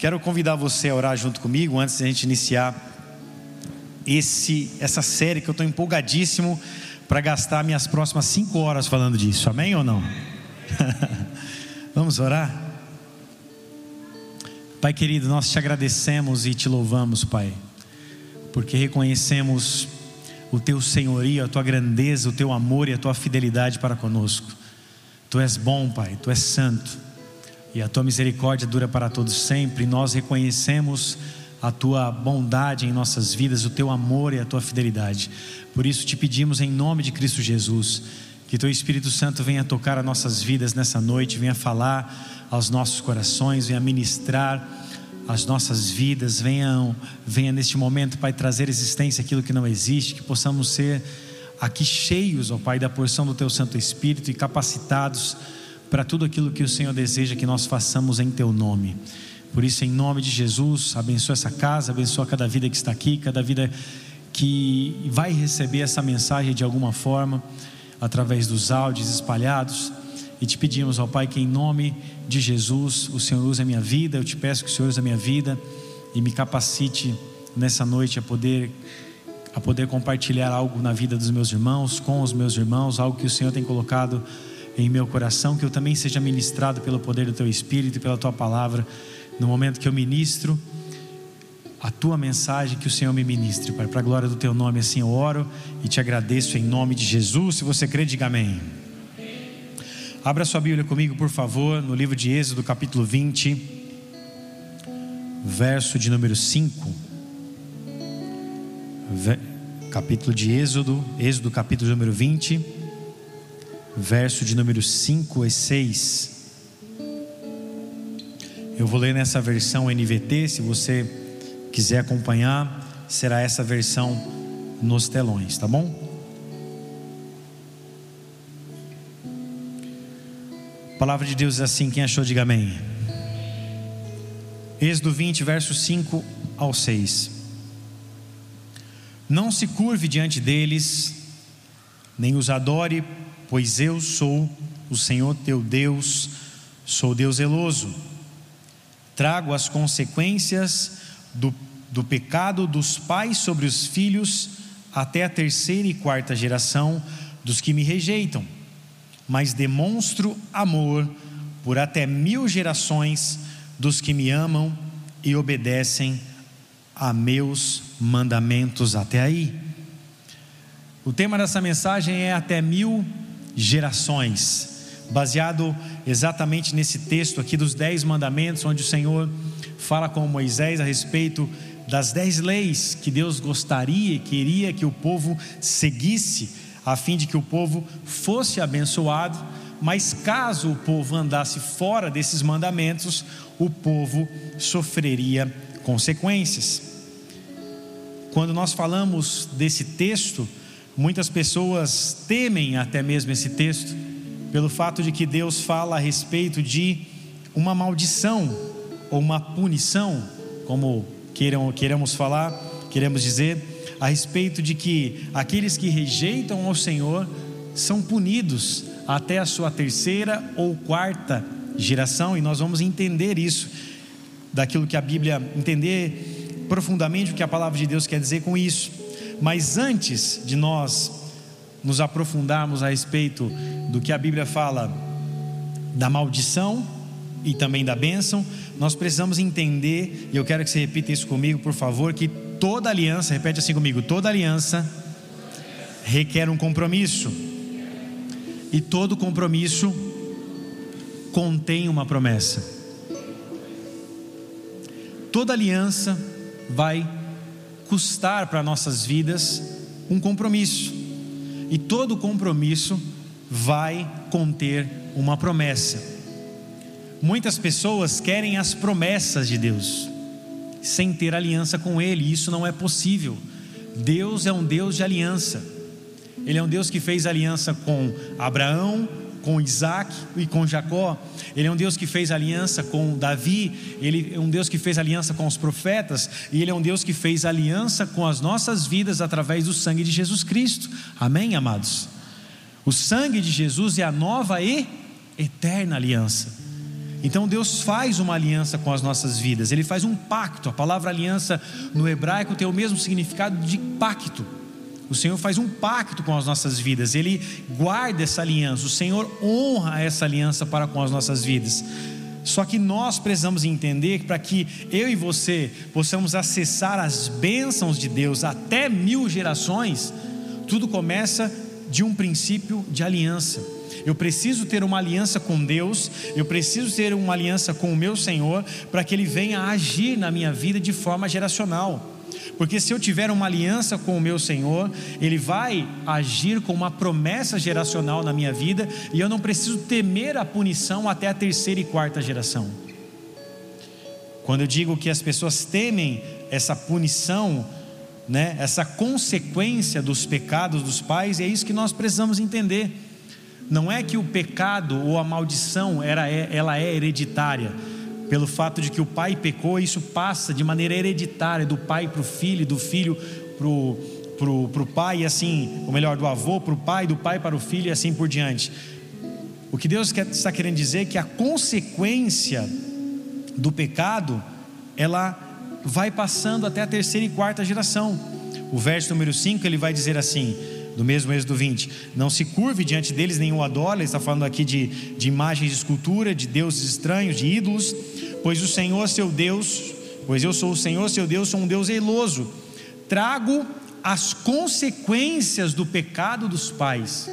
Quero convidar você a orar junto comigo antes de a gente iniciar essa série que eu estou empolgadíssimo para gastar minhas próximas 5 horas falando disso, amém ou não? Vamos orar? Pai querido, nós te agradecemos e te louvamos, Pai, porque reconhecemos o teu senhorio, a tua grandeza, o teu amor e a tua fidelidade para conosco. Tu és bom, Pai, tu és santo, e a tua misericórdia dura para todos sempre. E nós reconhecemos a tua bondade em nossas vidas, o teu amor e a tua fidelidade. Por isso te pedimos em nome de Cristo Jesus, que teu Espírito Santo venha tocar as nossas vidas nessa noite, venha falar aos nossos corações, venha ministrar as nossas vidas, venha neste momento, Pai, trazer existência aquilo que não existe, que possamos ser aqui cheios, ó Pai, da porção do teu Santo Espírito e capacitados para tudo aquilo que o Senhor deseja que nós façamos em teu nome. Por isso, em nome de Jesus, abençoa essa casa, abençoa cada vida que está aqui, cada vida que vai receber essa mensagem de alguma forma, através dos áudios espalhados. E te pedimos, ó Pai, que em nome de Jesus o Senhor use a minha vida. Eu te peço que o Senhor use a minha vida e me capacite nessa noite a poder compartilhar algo na vida dos meus irmãos, com os meus irmãos, algo que o Senhor tem colocado em meu coração, que eu também seja ministrado pelo poder do teu Espírito e pela tua palavra. No momento que eu ministro a tua mensagem, que o Senhor me ministre, Pai, para a glória do teu nome. Assim eu oro e te agradeço em nome de Jesus. Se você crê, diga amém. Abra sua Bíblia comigo, por favor, no livro de Êxodo, capítulo 20, verso de número 5. Capítulo de Êxodo, capítulo número 20, verso de número 5 e 6. Eu vou ler nessa versão NVT. Se você quiser acompanhar, será essa versão nos telões, tá bom? A palavra de Deus é assim, quem achou diga amém. Êxodo 20, verso 5 ao 6. Não se curve diante deles, nem os adore, pois eu sou o Senhor teu Deus, sou Deus zeloso. Trago as consequências do pecado dos pais sobre os filhos até a 3ª e 4ª geração dos que me rejeitam, mas demonstro amor por até 1000 gerações dos que me amam e obedecem a meus mandamentos. Até aí. O tema dessa mensagem é até 1000 gerações, baseado exatamente nesse texto aqui dos 10 mandamentos, onde o Senhor fala com Moisés a respeito das 10 leis que Deus gostaria e queria que o povo seguisse, a fim de que o povo fosse abençoado. Mas caso o povo andasse fora desses mandamentos, o povo sofreria consequências. Quando nós falamos desse texto, muitas pessoas temem até mesmo esse texto, pelo fato de que Deus fala a respeito de uma maldição ou uma punição, como queremos dizer, a respeito de que aqueles que rejeitam ao Senhor são punidos até a sua 3ª ou 4ª geração. E nós vamos entender isso, daquilo que a Bíblia, entender profundamente o que a palavra de Deus quer dizer com isso. Mas antes de nós nos aprofundarmos a respeito do que a Bíblia fala da maldição e também da bênção, nós precisamos entender, e eu quero que você repita isso comigo, por favor, que toda aliança, repete assim comigo, toda aliança requer um compromisso, e todo compromisso contém uma promessa. Toda aliança vai custar para nossas vidas um compromisso, e todo compromisso vai conter uma promessa. Muitas pessoas querem as promessas de Deus sem ter aliança com Ele, e isso não é possível. Deus é um Deus de aliança. Ele é um Deus que fez aliança com Abraão, com Isaac e com Jacó. Ele é um Deus que fez aliança com Davi. Ele é um Deus que fez aliança com os profetas. E Ele é um Deus que fez aliança com as nossas vidas através do sangue de Jesus Cristo. Amém, amados? O sangue de Jesus é a nova e eterna aliança. Então Deus faz uma aliança com as nossas vidas, Ele faz um pacto. A palavra aliança no hebraico tem o mesmo significado de pacto. O Senhor faz um pacto com as nossas vidas, Ele guarda essa aliança, o Senhor honra essa aliança para com as nossas vidas. Só que nós precisamos entender que para que eu e você possamos acessar as bênçãos de Deus até 1000 gerações, tudo começa de um princípio de aliança. Eu preciso ter uma aliança com Deus, eu preciso ter uma aliança com o meu Senhor, para que Ele venha agir na minha vida de forma geracional. Porque se eu tiver uma aliança com o meu Senhor, Ele vai agir com uma promessa geracional na minha vida, e eu não preciso temer a punição até a 3ª e 4ª geração. Quando eu digo que as pessoas temem essa punição, essa consequência dos pecados dos pais, é isso que nós precisamos entender. Não é que o pecado ou a maldição ela é hereditária. Pelo fato de que o pai pecou, isso passa de maneira hereditária do pai para o filho, do filho para o pai, e assim, ou melhor, do avô para o pai, do pai para o filho, e assim por diante. O que Deus está querendo dizer é que a consequência do pecado, ela vai passando até a 3ª e 4ª geração. O verso número 5, ele vai dizer assim, do mesmo Êxodo 20: não se curve diante deles nenhum adólatra. Ele está falando aqui de imagens de escultura, de deuses estranhos, de ídolos. Pois o Senhor seu Deus, pois eu sou o Senhor seu Deus, sou um Deus zeloso, trago as consequências do pecado dos pais.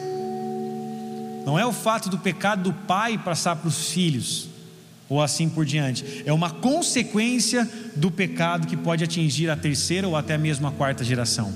Não é o fato do pecado do pai passar para os filhos, ou assim por diante. É uma consequência do pecado que pode atingir a 3ª ou até mesmo a 4ª geração.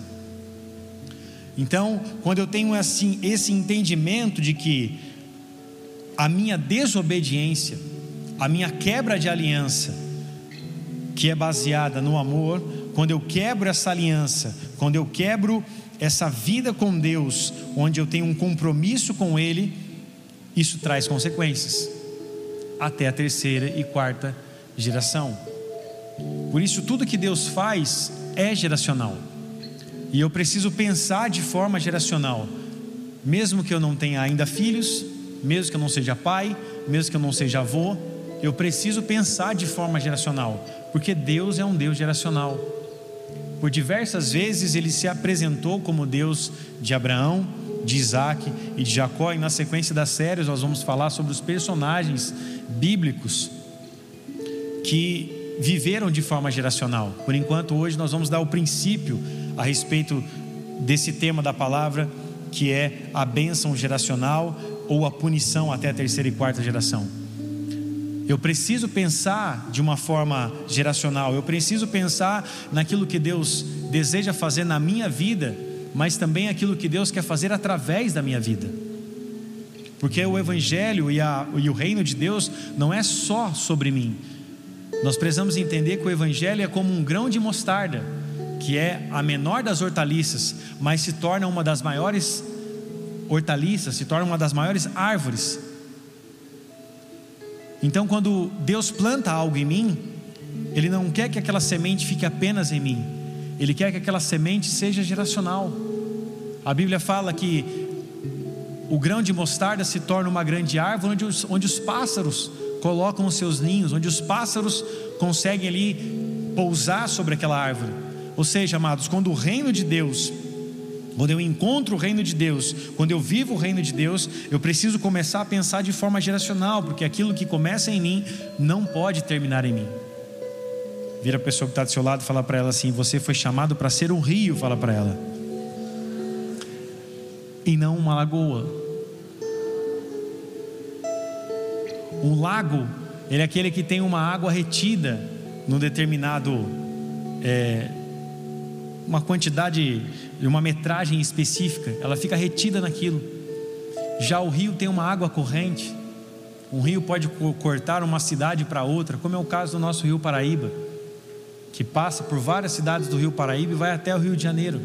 Então, quando eu tenho assim esse entendimento de que a minha desobediência, a minha quebra de aliança, que é baseada no amor, quando eu quebro essa aliança, quando eu quebro essa vida com Deus, onde eu tenho um compromisso com Ele, isso traz consequências até a 3ª e 4ª geração. Por isso, tudo que Deus faz é geracional, e eu preciso pensar de forma geracional. Mesmo que eu não tenha ainda filhos, mesmo que eu não seja pai, mesmo que eu não seja avô, eu preciso pensar de forma geracional, porque Deus é um Deus geracional. Por diversas vezes Ele se apresentou como Deus de Abraão, de Isaac e de Jacó, e na sequência das séries nós vamos falar sobre os personagens bíblicos que viveram de forma geracional. Por enquanto, hoje nós vamos dar o princípio a respeito desse tema da palavra, que é a bênção geracional ou a punição até a 3ª e 4ª geração. Eu preciso pensar de uma forma geracional, eu preciso pensar naquilo que Deus deseja fazer na minha vida, mas também aquilo que Deus quer fazer através da minha vida. Porque o Evangelho e o reino de Deus não é só sobre mim. Nós precisamos entender que o Evangelho é como um grão de mostarda, que é a menor das hortaliças, mas se torna uma das maiores hortaliças, se torna uma das maiores árvores. Então, quando Deus planta algo em mim, Ele não quer que aquela semente fique apenas em mim, Ele quer que aquela semente seja geracional. A Bíblia fala que o grão de mostarda se torna uma grande árvore, onde os pássaros colocam os seus ninhos, onde os pássaros conseguem ali pousar sobre aquela árvore. Ou seja, amados, quando o reino de Deus, quando eu encontro o reino de Deus, quando eu vivo o reino de Deus, eu preciso começar a pensar de forma geracional, porque aquilo que começa em mim não pode terminar em mim. Vira a pessoa que está do seu lado e fala para ela assim: você foi chamado para ser um rio, fala para ela, e não uma lagoa. Um lago, ele é aquele que tem uma água retida num determinado uma quantidade, uma metragem específica, ela fica retida naquilo. Já o rio tem uma água corrente. Um rio pode cortar uma cidade para outra, como é o caso do nosso Rio Paraíba, que passa por várias cidades do Rio Paraíba e vai até o Rio de Janeiro.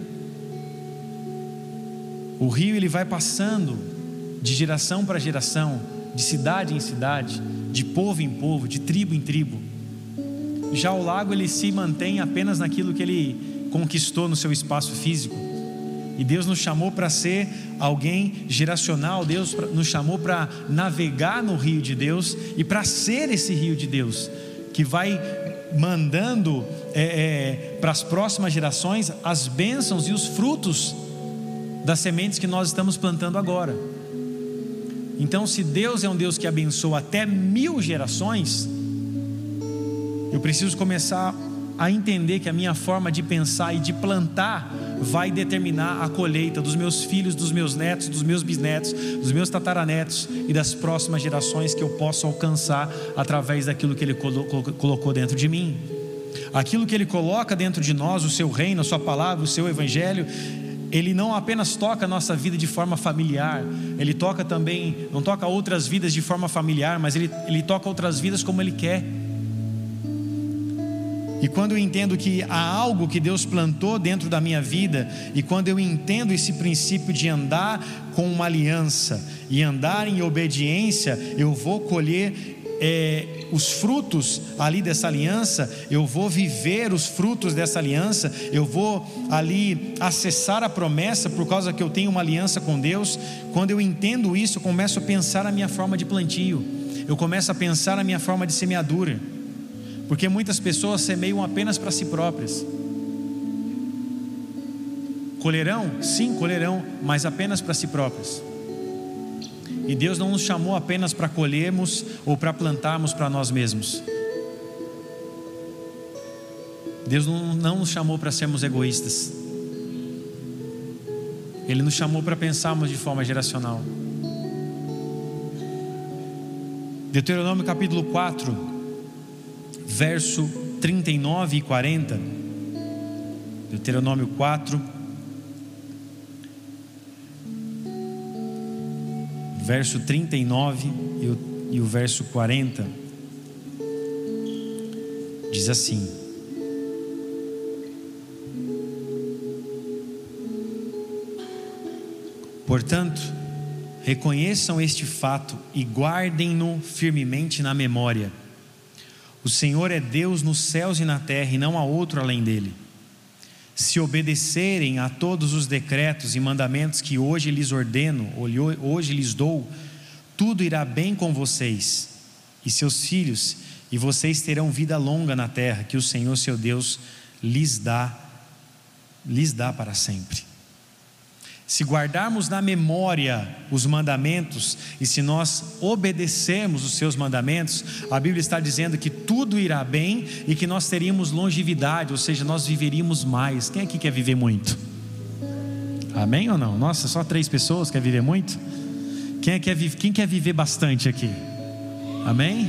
O rio, ele vai passando de geração para geração, de cidade em cidade, de povo em povo, de tribo em tribo. Já o lago, ele se mantém apenas naquilo que ele conquistou no seu espaço físico. E Deus nos chamou para ser alguém geracional. Deus nos chamou para navegar no rio de Deus e para ser esse rio de Deus que vai mandando para as próximas gerações as bênçãos e os frutos das sementes que nós estamos plantando agora. Então, se Deus é um Deus que abençoa até 1000 gerações, eu preciso começar a entender que a minha forma de pensar e de plantar vai determinar a colheita dos meus filhos, dos meus netos, dos meus bisnetos, dos meus tataranetos e das próximas gerações que eu posso alcançar através daquilo que Ele colocou dentro de mim. Aquilo que Ele coloca dentro de nós, o seu reino, a sua palavra, o seu evangelho, Ele não apenas toca a nossa vida de forma familiar, Ele toca também, não toca outras vidas de forma familiar, mas Ele toca outras vidas como Ele quer. E quando eu entendo que há algo que Deus plantou dentro da minha vida, e quando eu entendo esse princípio de andar com uma aliança e andar em obediência, eu vou colher os frutos ali dessa aliança, eu vou viver os frutos dessa aliança, eu vou ali acessar a promessa por causa que eu tenho uma aliança com Deus. Quando eu entendo isso, eu começo a pensar a minha forma de plantio, eu começo a pensar a minha forma de semeadura, porque muitas pessoas semeiam apenas para si próprias. Colherão? Sim, colherão, mas apenas para si próprias. E Deus não nos chamou apenas para colhermos ou para plantarmos para nós mesmos. Deus não nos chamou para sermos egoístas. Ele nos chamou para pensarmos de forma geracional. Deuteronômio capítulo 4, verso 39 e 40. Deuteronômio 4, verso 39 e o verso 40, diz assim: portanto, reconheçam este fato e guardem-no firmemente na memória. O Senhor é Deus nos céus e na terra, e não há outro além dele. Se obedecerem a todos os decretos e mandamentos que hoje lhes ordeno, hoje lhes dou, tudo irá bem com vocês e seus filhos, e vocês terão vida longa na terra que o Senhor seu Deus lhes dá para sempre. Se guardarmos na memória os mandamentos, e se nós obedecermos os seus mandamentos, a Bíblia está dizendo que tudo irá bem e que nós teríamos longevidade, ou seja, nós viveríamos mais. Quem aqui quer viver muito? Amém ou não? Nossa, só 3 pessoas querem viver muito? Quem quer viver bastante aqui? Amém?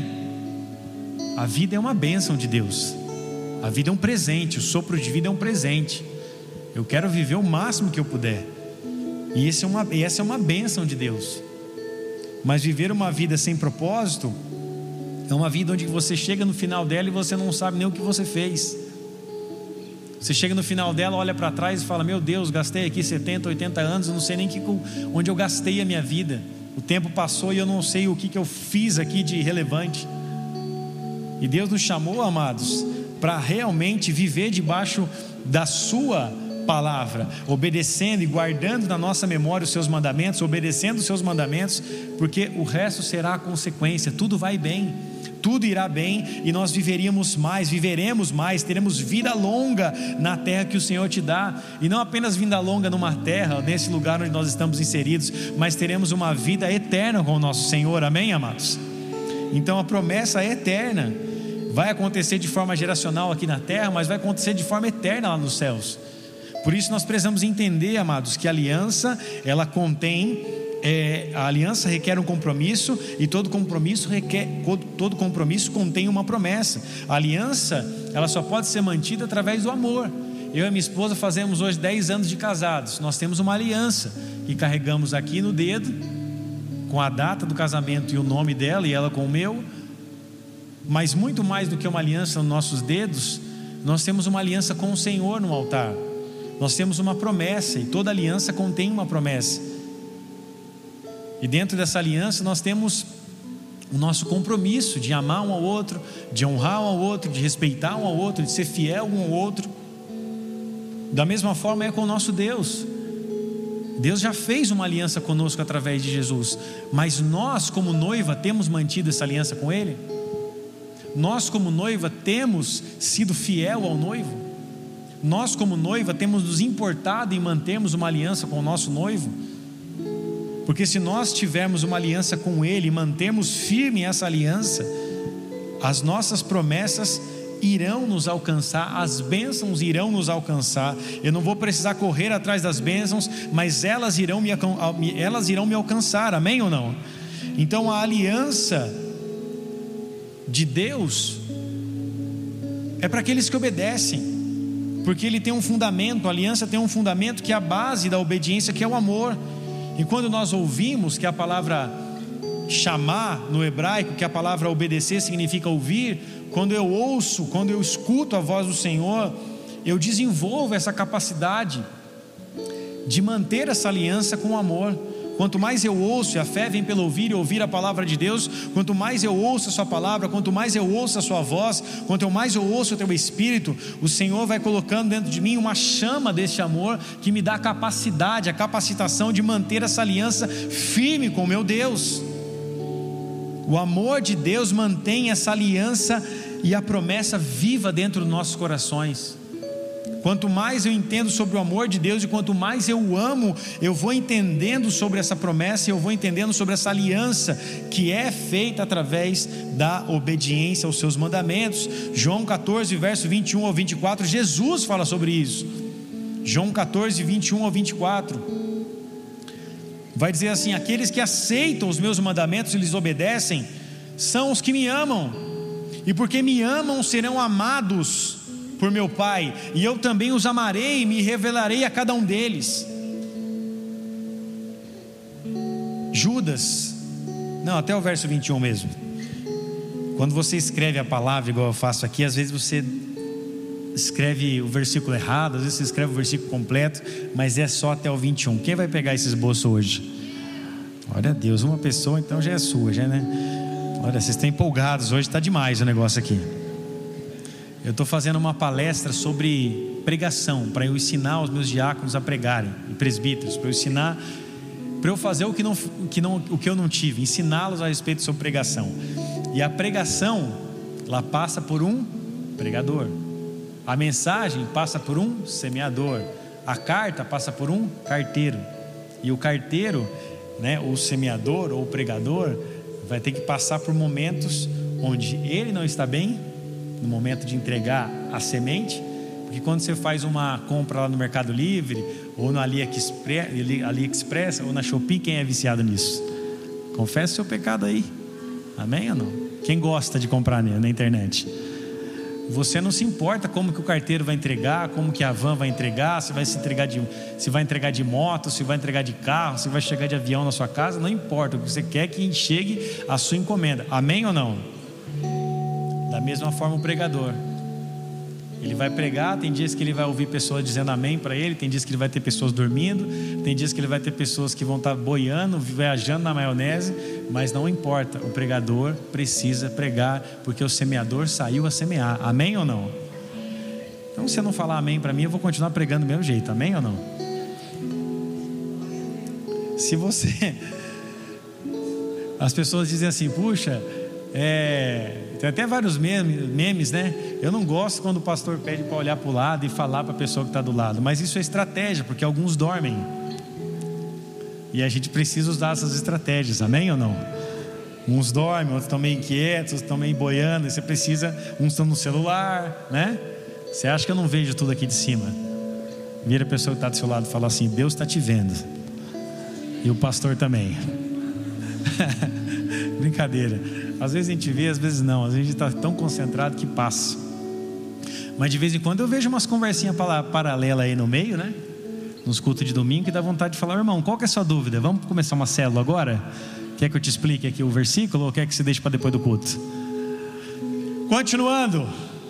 A vida é uma bênção de Deus. A vida é um presente, o sopro de vida é um presente. Eu quero viver o máximo que eu puder. E essa é uma bênção de Deus. Mas viver uma vida sem propósito é uma vida onde você chega no final dela e você não sabe nem o que você fez. Você chega no final dela, olha para trás e fala: meu Deus, gastei aqui 70, 80 anos, eu não sei nem onde eu gastei a minha vida. O tempo passou e eu não sei o que eu fiz aqui de relevante. E Deus nos chamou, amados, para realmente viver debaixo da sua palavra, obedecendo e guardando na nossa memória os seus mandamentos, obedecendo os seus mandamentos, porque o resto será a consequência. Tudo vai bem, tudo irá bem, e nós viveremos mais, teremos vida longa na terra que o Senhor te dá, e não apenas vida longa numa terra, nesse lugar onde nós estamos inseridos, mas teremos uma vida eterna com o nosso Senhor. Amém, amados? Então a promessa é eterna, vai acontecer de forma geracional aqui na terra, mas vai acontecer de forma eterna lá nos céus. Por isso nós precisamos entender, amados, que a aliança, ela contém, a aliança requer um compromisso, e todo compromisso contém uma promessa. A aliança, ela só pode ser mantida através do amor. Eu e minha esposa fazemos hoje 10 anos de casados. Nós temos uma aliança que carregamos aqui no dedo, com a data do casamento e o nome dela, e ela com o meu. Mas muito mais do que uma aliança nos nossos dedos, nós temos uma aliança com o Senhor no altar. Nós temos uma promessa, e toda aliança contém uma promessa. E dentro dessa aliança nós temos o nosso compromisso de amar um ao outro, de honrar um ao outro, de respeitar um ao outro, de ser fiel um ao outro. Da mesma forma é com o nosso Deus. Deus já fez uma aliança conosco através de Jesus, mas nós como noiva temos mantido essa aliança com Ele? Nós como noiva temos sido fiel ao noivo? Nós como noiva temos nos importado em mantermos uma aliança com o nosso noivo? Porque se nós tivermos uma aliança com Ele e mantermos firme essa aliança, as nossas promessas irão nos alcançar, as bênçãos irão nos alcançar. Eu não vou precisar correr atrás das bênçãos, mas elas irão me alcançar, amém ou não? Então a aliança de Deus é para aqueles que obedecem, porque Ele tem um fundamento, a aliança tem um fundamento que é a base da obediência, que é o amor. E quando nós ouvimos que a palavra chamar no hebraico, que a palavra obedecer significa ouvir, quando eu ouço, quando eu escuto a voz do Senhor, eu desenvolvo essa capacidade de manter essa aliança com amor. Quanto mais eu ouço, e a fé vem pelo ouvir e ouvir a palavra de Deus, quanto mais eu ouço a sua palavra, quanto mais eu ouço a sua voz, quanto mais eu ouço o teu Espírito, o Senhor vai colocando dentro de mim uma chama deste amor, que me dá a capacidade, a capacitação de manter essa aliança firme com o meu Deus. O amor de Deus mantém essa aliança e a promessa viva dentro dos nossos corações. Quanto mais eu entendo sobre o amor de Deus e quanto mais eu amo, eu vou entendendo sobre essa promessa, eu vou entendendo sobre essa aliança que é feita através da obediência aos seus mandamentos. João 14, verso 21 ao 24, Jesus fala sobre isso. João 14, 21 ao 24 vai dizer assim: aqueles que aceitam os meus mandamentos e lhes obedecem são os que me amam, e porque me amam serão amados por meu Pai, e eu também os amarei e me revelarei a cada um deles. Judas, não, até o verso 21 mesmo. Quando você escreve a palavra igual eu faço aqui, às vezes você escreve o versículo errado, às vezes você escreve o versículo completo, mas é só até o 21. Quem vai pegar esse esboço hoje? Olha a Deus, uma pessoa então já é sua, já, né? Olha, vocês estão empolgados, hoje está demais o negócio aqui. Eu estou fazendo uma palestra sobre pregação, para eu ensinar os meus diáconos a pregarem, e presbíteros, para eu ensinar, para eu fazer o que eu não tive, ensiná-los a respeito sobre pregação. E a pregação, ela passa por um pregador, a mensagem passa por um semeador, a carta passa por um carteiro, e o carteiro, né, o semeador ou o pregador, vai ter que passar por momentos onde ele não está bem, no momento de entregar a semente, porque quando você faz uma compra lá no Mercado Livre, ou no AliExpress, ou na Shopee, quem é viciado nisso? Confessa o seu pecado aí, amém ou não? Quem gosta de comprar na internet? Você não se importa como que o carteiro vai entregar, como que a van vai entregar, se vai entregar de moto, se vai entregar de carro, se vai chegar de avião na sua casa, não importa, o que você quer é que chegue a sua encomenda, amém ou não? Da mesma forma o pregador, ele vai pregar, tem dias que ele vai ouvir pessoas dizendo amém para ele, tem dias que ele vai ter pessoas dormindo, tem dias que ele vai ter pessoas que vão estar boiando, viajando na maionese, mas não importa, o pregador precisa pregar, porque o semeador saiu a semear, amém ou não? Então se você não falar amém para mim, eu vou continuar pregando do mesmo jeito, amém ou não? Se você... As pessoas dizem assim, puxa, tem até vários memes, né? Eu não gosto quando o pastor pede para olhar para o lado e falar para a pessoa que está do lado, mas isso é estratégia, porque alguns dormem, e a gente precisa usar essas estratégias, amém ou não? Uns dormem, outros estão meio inquietos, outros estão meio boiando, e você precisa, uns estão no celular, né? Você acha que eu não vejo tudo aqui de cima? Vira a pessoa que está do seu lado e fala assim: Deus está te vendo, e o pastor também. Brincadeira, às vezes a gente vê, às vezes não, às vezes a gente está tão concentrado que passa. Mas de vez em quando eu vejo umas conversinhas paralelas aí no meio, né? Nos cultos de domingo, que dá vontade de falar: irmão, qual que é a sua dúvida? Vamos começar uma célula agora? Quer que eu te explique aqui o versículo, ou quer que você deixe para depois do culto? Continuando,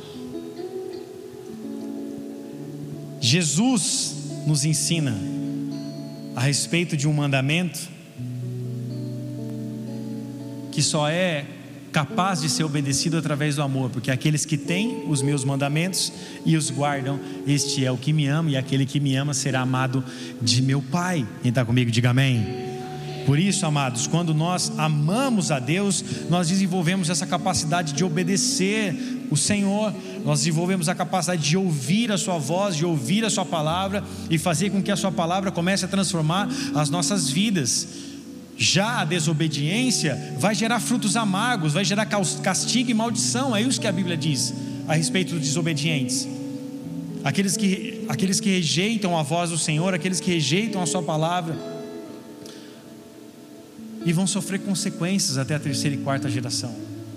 Jesus nos ensina a respeito de um mandamento que só é capaz de ser obedecido através do amor, porque aqueles que têm os meus mandamentos e os guardam, este é o que me ama, e aquele que me ama será amado de meu Pai. Quem está comigo, diga amém. Por isso, amados, quando nós amamos a Deus, nós desenvolvemos essa capacidade de obedecer o Senhor, nós desenvolvemos a capacidade de ouvir a sua voz, de ouvir a sua palavra e fazer com que a sua palavra comece a transformar as nossas vidas. Já a desobediência vai gerar frutos amargos, vai gerar castigo e maldição. É isso que a Bíblia diz a respeito dos desobedientes. Aqueles que rejeitam a voz do Senhor, aqueles que rejeitam a sua palavra, e vão sofrer consequências até a terceira e quarta geração.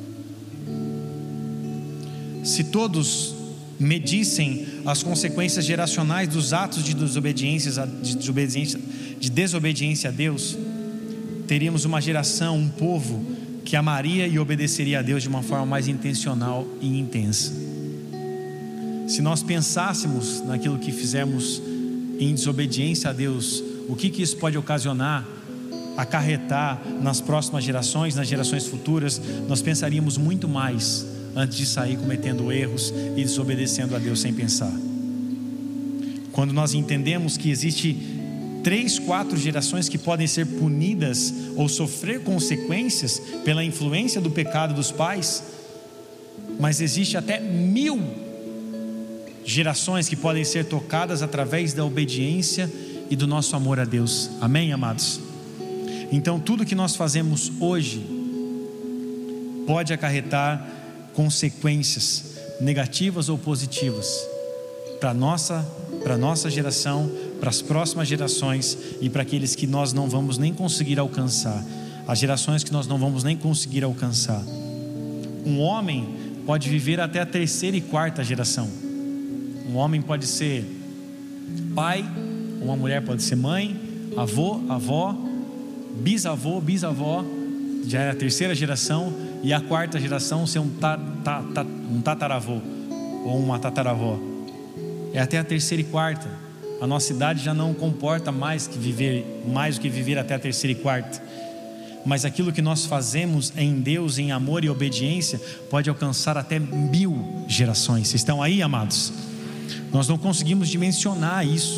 Se todos medissem as consequências geracionais dos atos de desobediência a Deus, teríamos uma geração, um povo que amaria e obedeceria a Deus de uma forma mais intencional e intensa. Se nós pensássemos naquilo que fizemos em desobediência a Deus, o que isso pode ocasionar, acarretar nas próximas gerações, nas gerações futuras, nós pensaríamos muito mais antes de sair cometendo erros e desobedecendo a Deus sem pensar. Quando nós entendemos que existe 3, 4 gerações que podem ser punidas ou sofrer consequências pela influência do pecado dos pais, mas existe até 1000 gerações que podem ser tocadas através da obediência e do nosso amor a Deus. Amém, amados? Então tudo que nós fazemos hoje pode acarretar consequências negativas ou positivas para a nossa geração, para as próximas gerações e para aqueles que nós não vamos nem conseguir alcançar, as gerações que nós não vamos nem conseguir alcançar. Um homem pode viver até a terceira e quarta geração. Um homem pode ser pai, uma mulher pode ser mãe, avô, avó, bisavô, bisavó, já é a terceira geração, e a quarta geração ser um tataravô ou uma tataravó. É até a terceira e quarta. A nossa idade já não comporta mais do que viver até a terceira e quarta. Mas aquilo que nós fazemos em Deus, em amor e obediência, pode alcançar até 1000 gerações. Vocês estão aí, amados? Nós não conseguimos dimensionar isso.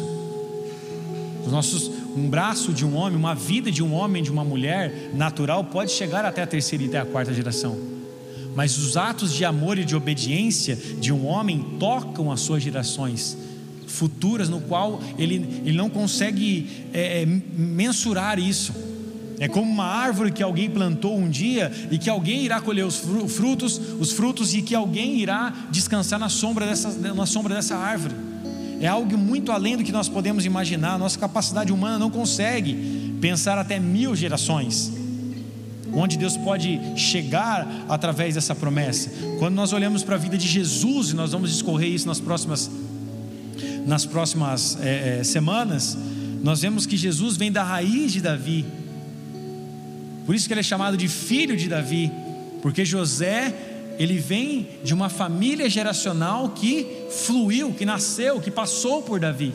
Um braço de um homem, uma vida de um homem, de uma mulher natural pode chegar até a terceira e até a quarta geração, mas os atos de amor e de obediência de um homem tocam as suas gerações futuras, no qual ele não consegue mensurar isso. É como uma árvore que alguém plantou um dia e que alguém irá colher os frutos e que alguém irá descansar na sombra dessa árvore. É algo muito além do que nós podemos imaginar. Nossa capacidade humana não consegue pensar até 1000 gerações, onde Deus pode chegar através dessa promessa. Quando nós olhamos para a vida de Jesus, e nós vamos discorrer isso nas próximas semanas, nós vemos que Jesus vem da raiz de Davi. Por isso que ele é chamado de filho de Davi, porque José, ele vem de uma família geracional que fluiu, que nasceu, que passou por Davi.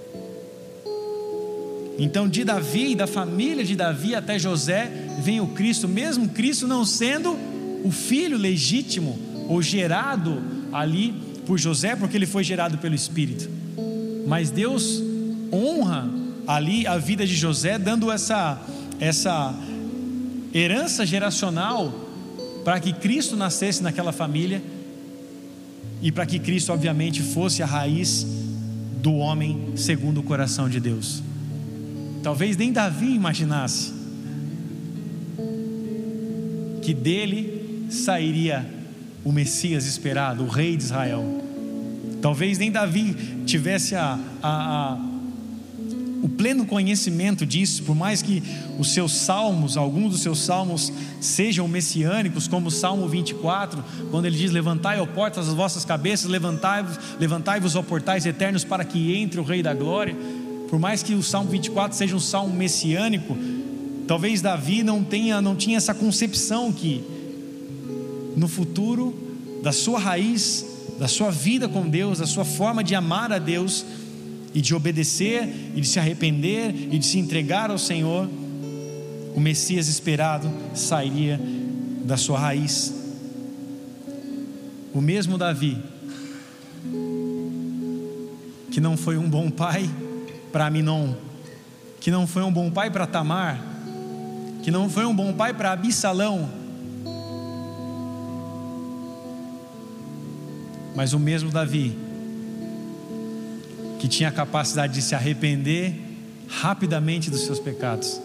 Então de Davi, da família de Davi até José, vem o Cristo, mesmo Cristo não sendo o filho legítimo ou gerado ali por José, porque ele foi gerado pelo Espírito. Mas Deus honra ali a vida de José, dando essa herança geracional para que Cristo nascesse naquela família e para que Cristo obviamente fosse a raiz do homem segundo o coração de Deus. Talvez nem Davi imaginasse que dele sairia o Messias esperado, o rei de Israel. Talvez nem Davi tivesse o pleno conhecimento disso, por mais que os seus salmos, alguns dos seus salmos sejam messiânicos, como o Salmo 24, quando ele diz: levantai, ó portas, as vossas cabeças, levantai-vos, ó portais eternos, para que entre o Rei da Glória. Por mais que o Salmo 24 seja um salmo messiânico, talvez Davi não tinha essa concepção que no futuro, da sua raiz, da sua vida com Deus, da sua forma de amar a Deus e de obedecer, e de se arrepender, e de se entregar ao Senhor, o Messias esperado sairia da sua raiz. O mesmo Davi, que não foi um bom pai para Aminon, que não foi um bom pai para Tamar, que não foi um bom pai para Absalão, mas o mesmo Davi, que tinha a capacidade de se arrepender rapidamente dos seus pecados.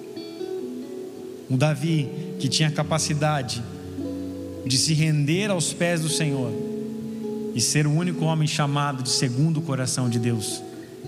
Um Davi que tinha a capacidade de se render aos pés do Senhor e ser o único homem chamado de segundo o coração de Deus.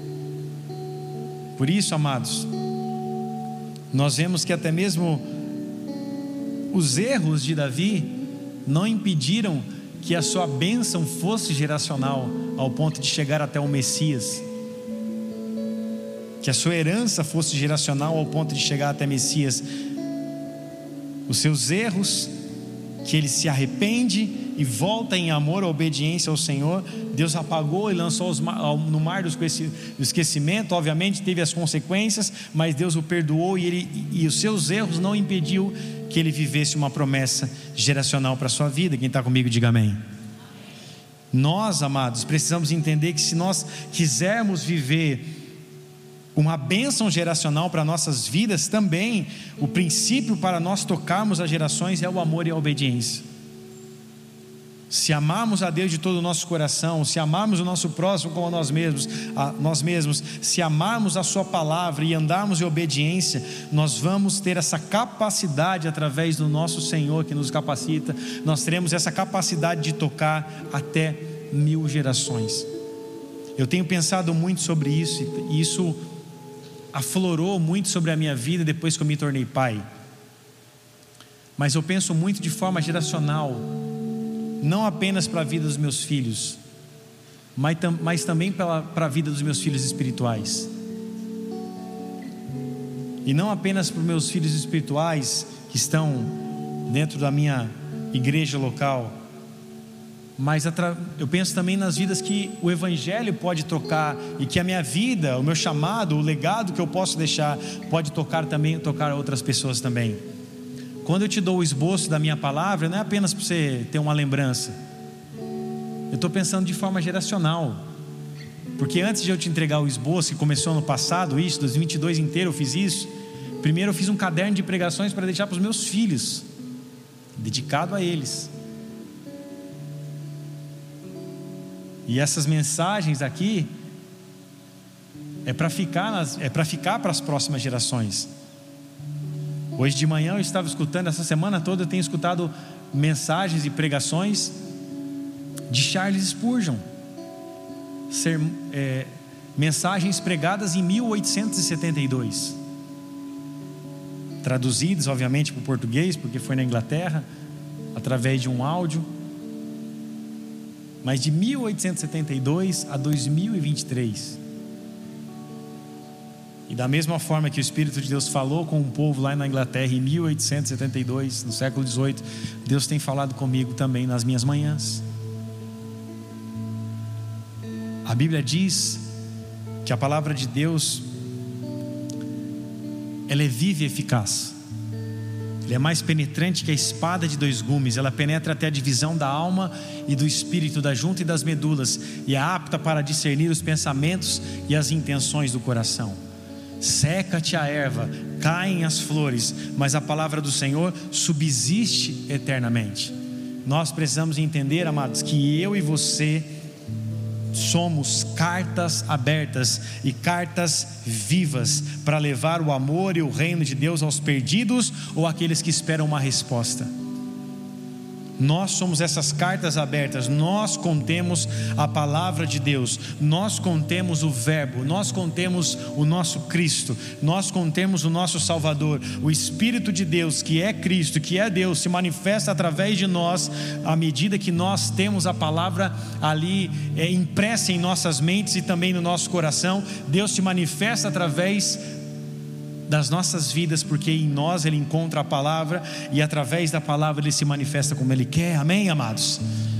Por isso, amados, nós vemos que até mesmo os erros de Davi não impediram que a sua bênção fosse geracional ao ponto de chegar até o Messias, que a sua herança fosse geracional ao ponto de chegar até Messias. Os seus erros, que ele se arrepende e volta em amor, obediência ao Senhor, Deus apagou e lançou no mar do esquecimento. Obviamente teve as consequências, mas Deus o perdoou, e os seus erros não impediu que ele vivesse uma promessa geracional para a sua vida. Quem está comigo, diga amém. Nós, amados, precisamos entender que se nós quisermos viver uma bênção geracional para nossas vidas, também o princípio para nós tocarmos as gerações é o amor e a obediência. Se amarmos a Deus de todo o nosso coração, se amarmos o nosso próximo como a nós mesmos, se amarmos a sua palavra e andarmos em obediência, nós vamos ter essa capacidade, através do nosso Senhor que nos capacita, nós teremos essa capacidade de tocar até 1000 gerações. Eu tenho pensado muito sobre isso, e isso aflorou muito sobre a minha vida depois que eu me tornei pai. Mas eu penso muito de forma geracional, não apenas para a vida dos meus filhos, mas também para a vida dos meus filhos espirituais. E não apenas para os meus filhos espirituais que estão dentro da minha igreja local, mas eu penso também nas vidas que o Evangelho pode tocar, e que a minha vida, o meu chamado, o legado que eu posso deixar pode tocar outras pessoas também. Quando eu te dou o esboço da minha palavra, não é apenas para você ter uma lembrança, eu estou pensando de forma geracional, porque antes de eu te entregar o esboço, que começou ano passado, 2022 inteiro eu fiz isso. Primeiro eu fiz um caderno de pregações para deixar para os meus filhos, dedicado a eles. E essas mensagens aqui é para ficar para as próximas gerações. Hoje de manhã eu estava escutando, essa semana toda eu tenho escutado mensagens e pregações de Charles Spurgeon, mensagens pregadas em 1872, traduzidas obviamente para o português, porque foi na Inglaterra, através de um áudio. Mas de 1872 a 2023, e da mesma forma que o Espírito de Deus falou com o povo lá na Inglaterra em 1872, no século XVIII, Deus tem falado comigo também nas minhas manhãs. A Bíblia diz que a palavra de Deus, ela é viva e eficaz. Ela é mais penetrante que a espada de 2 gumes. Ela penetra até a divisão da alma e do espírito, da junta e das medulas, e é apta para discernir os pensamentos e as intenções do coração. Seca-te a erva, caem as flores, mas a palavra do Senhor subsiste eternamente. Nós precisamos entender, amados, que eu e você somos cartas abertas e cartas vivas para levar o amor e o reino de Deus aos perdidos ou àqueles que esperam uma resposta. Nós somos essas cartas abertas. Nós contemos a palavra de Deus, nós contemos o verbo, nós contemos o nosso Cristo, nós contemos o nosso Salvador. O Espírito de Deus, que é Cristo, que é Deus, se manifesta através de nós à medida que nós temos a palavra ali impressa em nossas mentes e também no nosso coração. Deus se manifesta através das nossas vidas, porque em nós Ele encontra a palavra, e através da palavra Ele se manifesta como Ele quer. Amém, amados?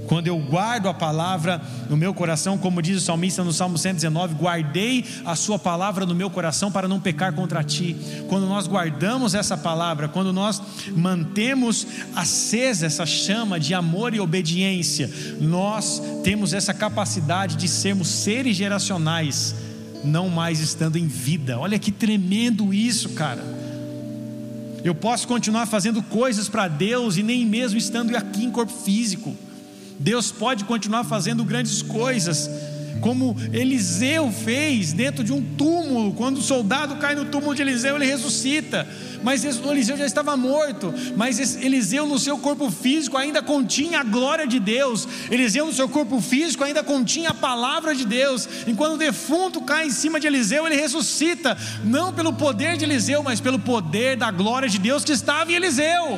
Quando eu guardo a palavra no meu coração, como diz o salmista no Salmo 119, guardei a sua palavra no meu coração para não pecar contra ti. Quando nós guardamos essa palavra, quando nós mantemos acesa essa chama de amor e obediência, nós temos essa capacidade de sermos seres geracionais, não mais estando em vida. Olha que tremendo isso, cara. Eu posso continuar fazendo coisas para Deus e nem mesmo estando aqui em corpo físico. Deus pode continuar fazendo grandes coisas, como Eliseu fez dentro de um túmulo. Quando o soldado cai no túmulo de Eliseu, ele ressuscita. Mas Eliseu já estava morto, mas Eliseu no seu corpo físico ainda continha a glória de Deus. Eliseu no seu corpo físico ainda continha a palavra de Deus. E quando o defunto cai em cima de Eliseu, ele ressuscita, não pelo poder de Eliseu, mas pelo poder da glória de Deus que estava em Eliseu.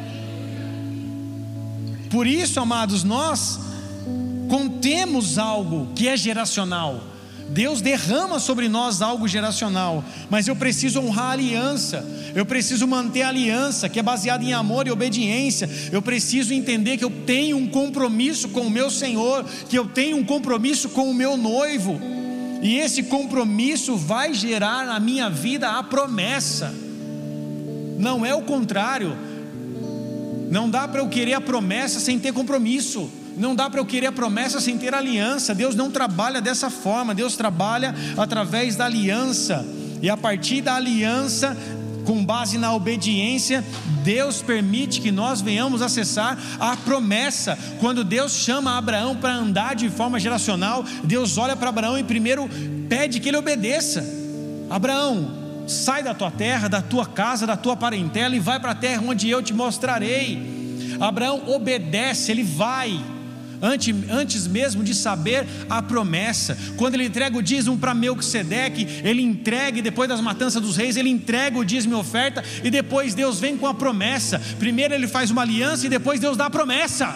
Por isso, amados, nós contemos algo que é geracional. Deus derrama sobre nós algo geracional, mas eu preciso honrar a aliança. Eu preciso manter a aliança, que é baseada em amor e obediência. Eu preciso entender que eu tenho um compromisso com o meu Senhor, que eu tenho um compromisso com o meu noivo, e esse compromisso vai gerar na minha vida a promessa, não é o contrário. Não dá para eu querer a promessa sem ter compromisso. Não dá para eu querer a promessa sem ter aliança. Deus não trabalha dessa forma. Deus trabalha através da aliança. E a partir da aliança, com base na obediência, Deus permite que nós venhamos acessar a promessa. Quando Deus chama Abraão para andar de forma geracional, Deus olha para Abraão e primeiro pede que ele obedeça. Abraão, sai da tua terra, da tua casa, da tua parentela e vai para a terra onde eu te mostrarei. Abraão obedece, ele vai, antes mesmo de saber a promessa. Quando ele entrega o dízimo para Melquisedeque, ele entrega, e depois das matanças dos reis, ele entrega o dízimo e oferta, e depois Deus vem com a promessa. Primeiro ele faz uma aliança e depois Deus dá a promessa.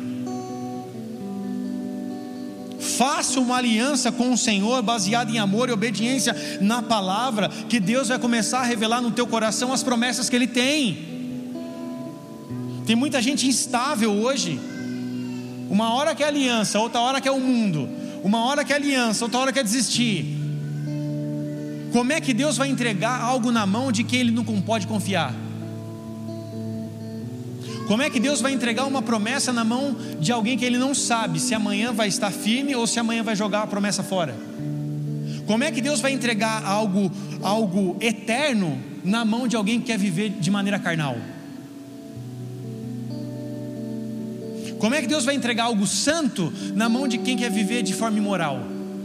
Faça uma aliança com o Senhor baseada em amor e obediência na palavra, que Deus vai começar a revelar no teu coração as promessas que Ele tem. Tem muita gente instável hoje. Uma hora quer aliança, outra hora quer o mundo. Uma hora quer aliança, outra hora quer desistir. Como é que Deus vai entregar algo na mão de quem Ele não pode confiar? Como é que Deus vai entregar uma promessa na mão de alguém que Ele não sabe se amanhã vai estar firme ou se amanhã vai jogar a promessa fora? Como é que Deus vai entregar algo eterno na mão de alguém que quer viver de maneira carnal? Como é que Deus vai entregar algo santo na mão de quem quer viver de forma imoral?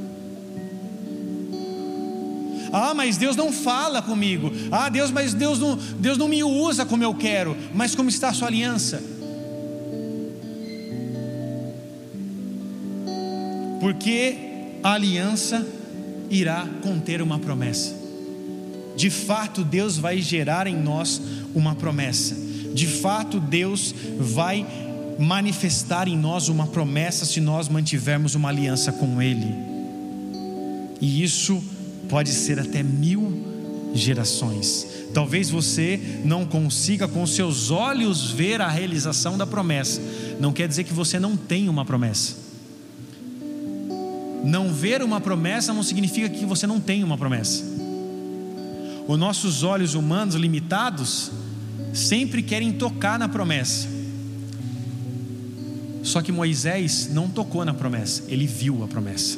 Ah, mas Deus não fala comigo. Ah, mas Deus não me usa como eu quero. Mas como está a sua aliança? Porque a aliança irá conter uma promessa. De fato, Deus vai gerar em nós uma promessa. De fato, Deus vai manifestar em nós uma promessa se nós mantivermos uma aliança com Ele. E isso pode ser até 1000 gerações. Talvez você não consiga com seus olhos ver a realização da promessa. Não quer dizer que você não tem uma promessa. Não ver uma promessa não significa que você não tem uma promessa. Os nossos olhos humanos limitados sempre querem tocar na promessa. Só que Moisés não tocou na promessa, ele viu a promessa.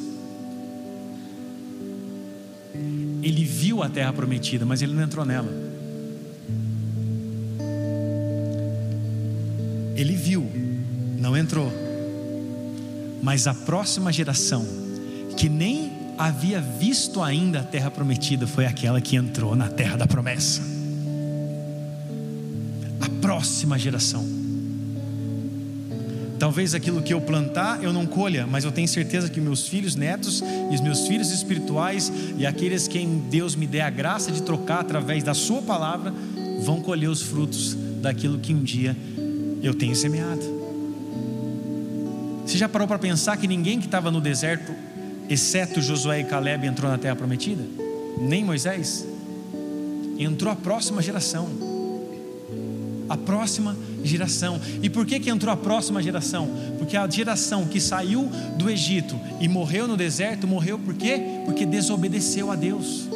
Ele viu a terra prometida, mas ele não entrou nela. Ele viu, não entrou. Mas a próxima geração, que nem havia visto ainda a terra prometida, foi aquela que entrou na terra da promessa. A próxima geração. Talvez aquilo que eu plantar eu não colha, mas eu tenho certeza que meus filhos netos e os meus filhos espirituais e aqueles quem Deus me der a graça de trocar através da sua palavra vão colher os frutos daquilo que um dia eu tenho semeado. Você já parou para pensar que ninguém que estava no deserto, exceto Josué e Caleb, entrou na terra prometida? Nem Moisés. Entrou a próxima geração. a próxima geração. E por que entrou a próxima geração? Porque a geração que saiu do Egito e morreu no deserto, morreu por quê? Porque desobedeceu a Deus.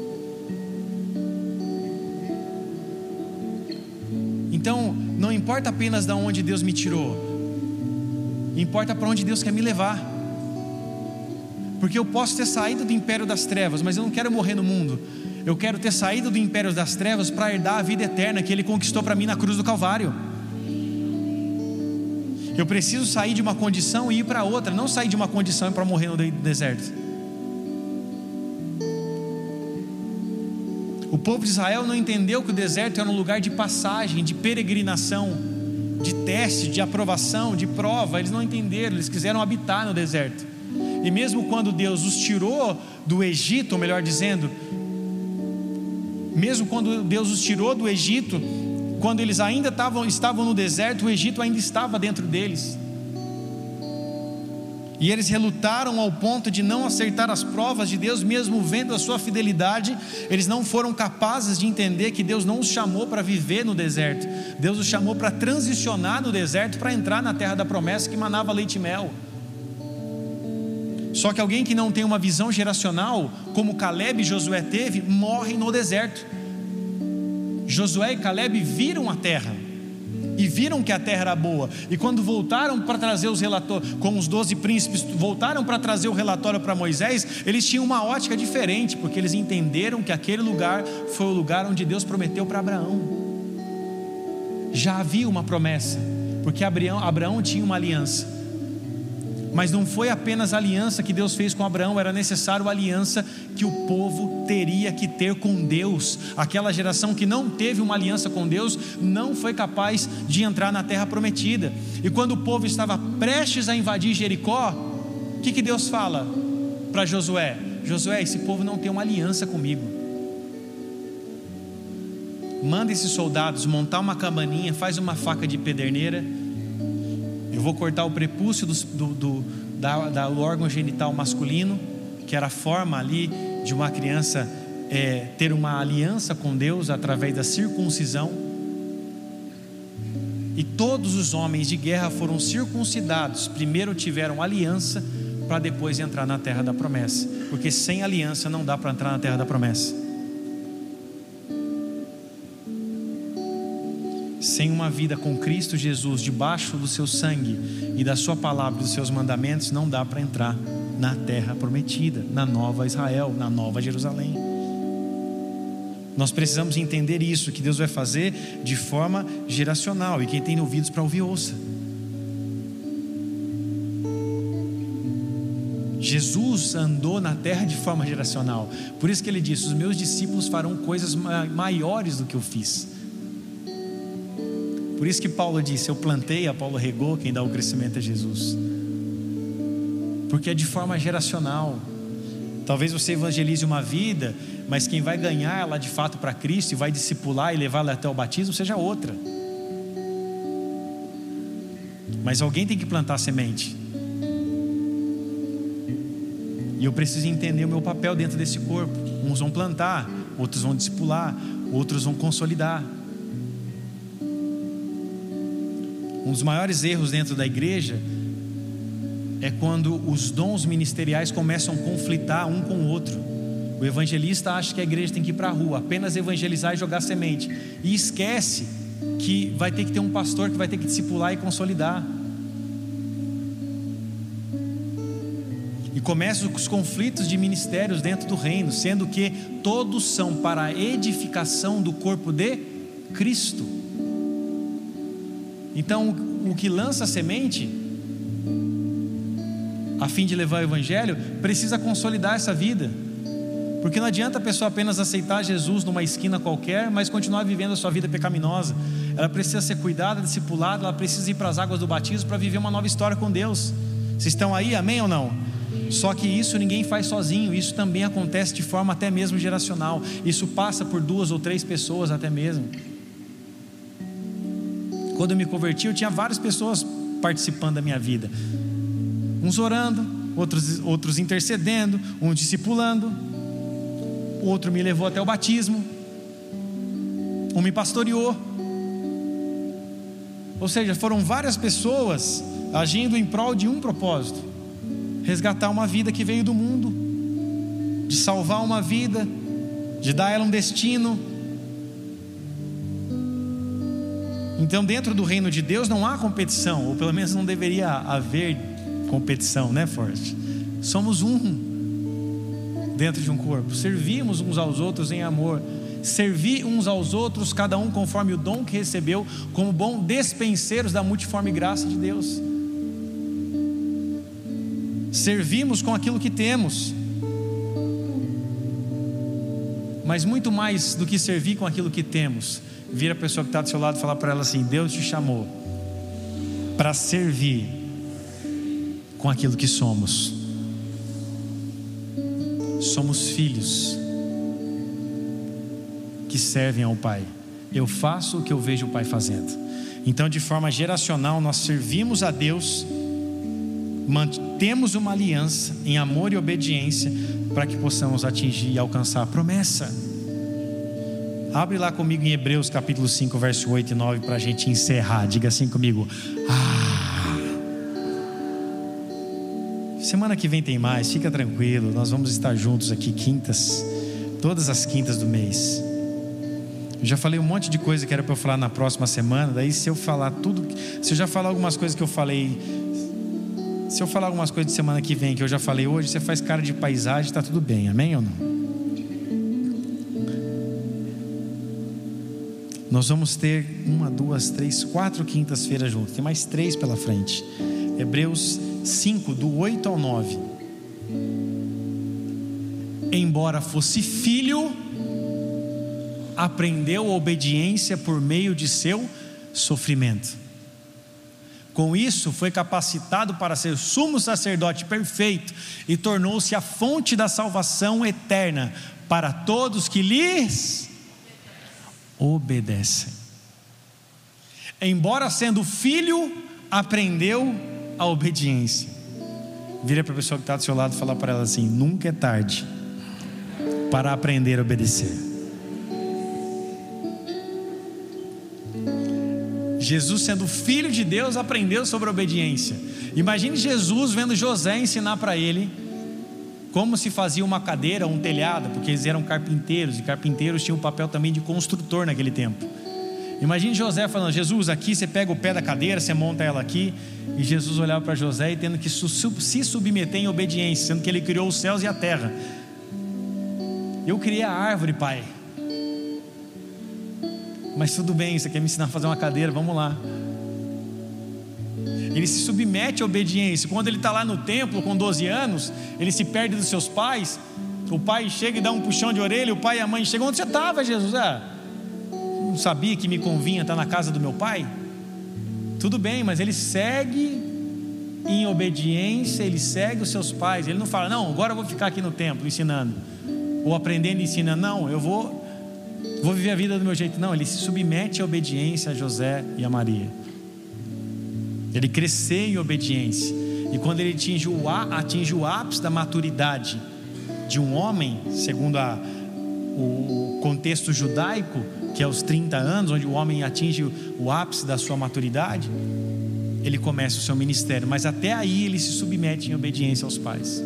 Então, não importa apenas de onde Deus me tirou, importa para onde Deus quer me levar. Porque eu posso ter saído do império das trevas, mas eu não quero morrer no mundo. Eu quero ter saído do império das trevas para herdar a vida eterna que Ele conquistou para mim na cruz do Calvário. Eu preciso sair de uma condição e ir para outra, não sair de uma condição para morrer no deserto. O povo de Israel não entendeu que o deserto era um lugar de passagem, de peregrinação, de teste, de aprovação, de prova. Eles não entenderam, eles quiseram habitar no deserto. E mesmo quando Deus os tirou do Egito, ou melhor dizendo, mesmo quando Deus os tirou do Egito, quando eles ainda estavam no deserto, o Egito ainda estava dentro deles. E eles relutaram ao ponto de não aceitar as provas de Deus, mesmo vendo a sua fidelidade. Eles não foram capazes de entender que Deus não os chamou para viver no deserto. Deus os chamou para transicionar no deserto, para entrar na terra da promessa que manava leite e mel. Só que alguém que não tem uma visão geracional, como Caleb e Josué teve, morrem no deserto. Josué e Caleb viram a terra e viram que a terra era boa, e quando voltaram para trazer os relatórios, com os 12 príncipes, voltaram para trazer o relatório para Moisés, eles tinham uma ótica diferente, porque eles entenderam que aquele lugar foi o lugar onde Deus prometeu para Abraão. Já havia uma promessa, porque Abraão tinha uma aliança. Mas não foi apenas a aliança que Deus fez com Abraão, era necessário a aliança que o povo teria que ter com Deus. Aquela geração que não teve uma aliança com Deus não foi capaz de entrar na terra prometida. E quando o povo estava prestes a invadir Jericó, o que Deus fala para Josué? Josué, esse povo não tem uma aliança comigo. Manda esses soldados montar uma cabaninha, faz uma faca de pederneira. Eu vou cortar o prepúcio do órgão genital masculino, que era a forma ali de uma criança ter uma aliança com Deus através da circuncisão. E todos os homens de guerra foram circuncidados. Primeiro tiveram aliança para depois entrar na terra da promessa, porque sem aliança não dá para entrar na terra da promessa. Sem uma vida com Cristo Jesus debaixo do seu sangue e da sua palavra e dos seus mandamentos, não dá para entrar na terra prometida, na nova Israel, na nova Jerusalém. Nós precisamos entender isso, que Deus vai fazer de forma geracional, e quem tem ouvidos para ouvir, ouça. Jesus andou na terra de forma geracional, por isso que ele disse: os meus discípulos farão coisas maiores do que eu fiz. Por isso que Paulo disse: eu plantei, Apolo regou, quem dá o crescimento é Jesus. Porque é de forma geracional. Talvez você evangelize uma vida, mas quem vai ganhar ela de fato para Cristo e vai discipular e levá-la até o batismo seja outra. Mas alguém tem que plantar a semente. E eu preciso entender o meu papel dentro desse corpo. Uns vão plantar, outros vão discipular, outros vão consolidar. Um dos maiores erros dentro da igreja é quando os dons ministeriais começam a conflitar um com o outro. O evangelista acha que a igreja tem que ir para a rua, apenas evangelizar e jogar semente, e esquece que vai ter que ter um pastor que vai ter que discipular e consolidar. E começam os conflitos de ministérios dentro do reino, sendo que todos são para a edificação do corpo de Cristo. Então, o que lança a semente, a fim de levar o evangelho, precisa consolidar essa vida. Porque não adianta a pessoa apenas aceitar Jesus numa esquina qualquer, mas continuar vivendo a sua vida pecaminosa. Ela precisa ser cuidada, discipulada, ela precisa ir para as águas do batismo para viver uma nova história com Deus. Vocês estão aí, amém ou não? Só que isso ninguém faz sozinho, isso também acontece de forma até mesmo geracional. Isso passa por 2 ou 3 pessoas até mesmo. Quando eu me converti, eu tinha várias pessoas participando da minha vida. Uns orando, outros intercedendo, um discipulando, outro me levou até o batismo, um me pastoreou. Ou seja, foram várias pessoas agindo em prol de um propósito: resgatar uma vida que veio do mundo, de salvar uma vida, de dar a ela um destino. Então, dentro do reino de Deus não há competição, ou pelo menos não deveria haver competição, né, Forte? Somos um dentro de um corpo, servimos uns aos outros em amor. Servir uns aos outros, cada um conforme o dom que recebeu, como bons despenseiros da multiforme graça de Deus. Servimos com aquilo que temos, mas muito mais do que servir com aquilo que temos, vira a pessoa que está do seu lado e falar para ela assim: Deus te chamou para servir com aquilo que somos. Somos filhos que servem ao Pai. Eu faço o que eu vejo o Pai fazendo. Então, de forma geracional, nós servimos a Deus, mantemos uma aliança em amor e obediência, para que possamos atingir e alcançar a promessa. Abre lá comigo em Hebreus capítulo 5, verso 8 e 9, para a gente encerrar. Diga assim comigo: Semana que vem tem mais, fica tranquilo. Nós vamos estar juntos aqui quintas, todas as quintas do mês. Eu já falei um monte de coisa que era para eu falar na próxima semana. Daí se eu falar tudo, se eu já falar algumas coisas que eu falei, se eu falar algumas coisas de semana que vem que eu já falei hoje, você faz cara de paisagem, está tudo bem, amém ou não? Nós vamos ter 1, 2, 3, 4 quintas-feiras juntos. Tem mais 3 pela frente. Hebreus 5, do 8 ao 9. Embora fosse filho, aprendeu a obediência por meio de seu sofrimento. Com isso foi capacitado para ser sumo sacerdote perfeito e tornou-se a fonte da salvação eterna para todos que lhes obedecem. Embora sendo filho, aprendeu a obediência. Vira para a pessoa que está do seu lado e fala para ela assim: nunca é tarde para aprender a obedecer. Jesus, sendo filho de Deus, aprendeu sobre a obediência. Imagine Jesus vendo José ensinar para ele como se fazia uma cadeira, um telhado, porque eles eram carpinteiros, e carpinteiros tinham o papel também de construtor naquele tempo. Imagine José falando: Jesus, aqui você pega o pé da cadeira, você monta ela aqui. E Jesus olhava para José e tendo que se submeter em obediência, sendo que ele criou os céus e a terra. Eu criei a árvore, pai, mas tudo bem, você quer me ensinar a fazer uma cadeira, vamos lá. Ele se submete à obediência. Quando ele está lá no templo com 12 anos, ele se perde dos seus pais. O pai chega e dá um puxão de orelha. O pai e a mãe chegam: onde você estava, Jesus? Não sabia que me convinha estar na casa do meu pai? Tudo bem, mas ele segue em obediência, ele segue os seus pais. Ele não fala: não, agora eu vou ficar aqui no templo ensinando, ou aprendendo e ensinando. Não, eu vou viver a vida do meu jeito. Não, ele se submete à obediência a José e a Maria. Ele cresceu em obediência. E quando ele atinge o ápice da maturidade de um homem, segundo o contexto judaico, que é os 30 anos, onde o homem atinge o ápice da sua maturidade, ele começa o seu ministério. Mas até aí ele se submete em obediência aos pais.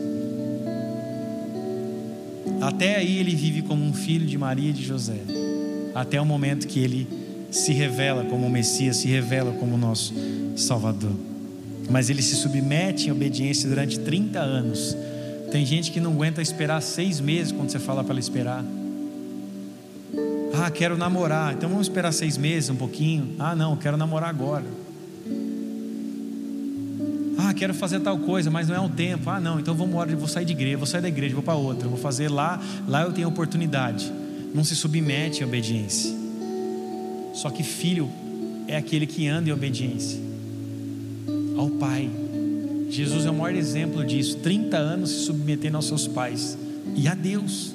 Até aí ele vive como um filho de Maria e de José, até o momento que ele se revela como o Messias, se revela como o nosso Salvador. Mas ele se submete em obediência durante 30 anos. Tem gente que não aguenta esperar 6 meses quando você fala para ela esperar. Quero namorar, então vamos esperar 6 meses, um pouquinho. Não, quero namorar agora. Quero fazer tal coisa, mas não é um tempo. Não, então vou sair de igreja, vou sair da igreja, vou para outra, vou fazer lá eu tenho oportunidade. Não se submete em obediência. Só que filho é aquele que anda em obediência ao Pai. Jesus é o maior exemplo disso. 30 anos se submetendo aos seus pais e a Deus.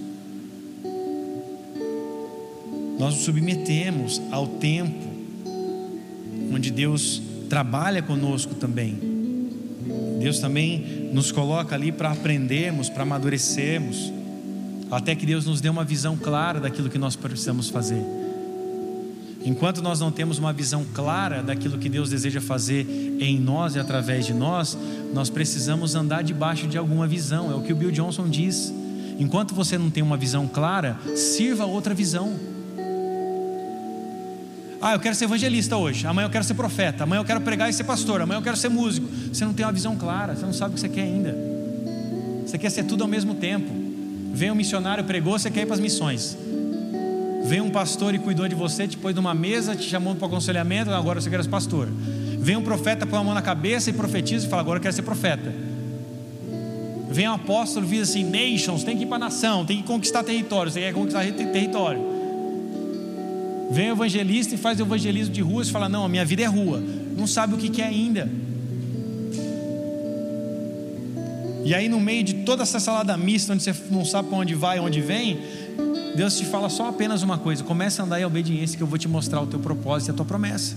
Nós nos submetemos ao tempo onde Deus trabalha conosco também. Deus também nos coloca ali para aprendermos, para amadurecermos, até que Deus nos dê uma visão clara daquilo que nós precisamos fazer. Enquanto nós não temos uma visão clara daquilo que Deus deseja fazer em nós e através de nós, nós precisamos andar debaixo de alguma visão. É o que o Bill Johnson diz. Enquanto você não tem uma visão clara, sirva outra visão. Eu quero ser evangelista hoje, amanhã eu quero ser profeta, amanhã eu quero pregar e ser pastor, amanhã eu quero ser músico. Você não tem uma visão clara, você não sabe o que você quer ainda. Você quer ser tudo ao mesmo tempo. Vem um missionário, pregou, você quer ir para as missões. Vem um pastor e cuidou de você, te pôs numa mesa, te chamou para aconselhamento, agora você quer ser pastor. Vem um profeta, põe a mão na cabeça e profetiza e fala, agora eu quero ser profeta. Vem um apóstolo e diz assim, nations, tem que ir para a nação, tem que conquistar território, você quer conquistar território. Vem o evangelista e faz o evangelismo de ruas e fala, não, a minha vida é rua. Não sabe o que é ainda. E aí no meio de toda essa salada mista, onde você não sabe para onde vai, onde vem, Deus te fala só apenas uma coisa: comece a andar em obediência, que eu vou te mostrar o teu propósito e a tua promessa.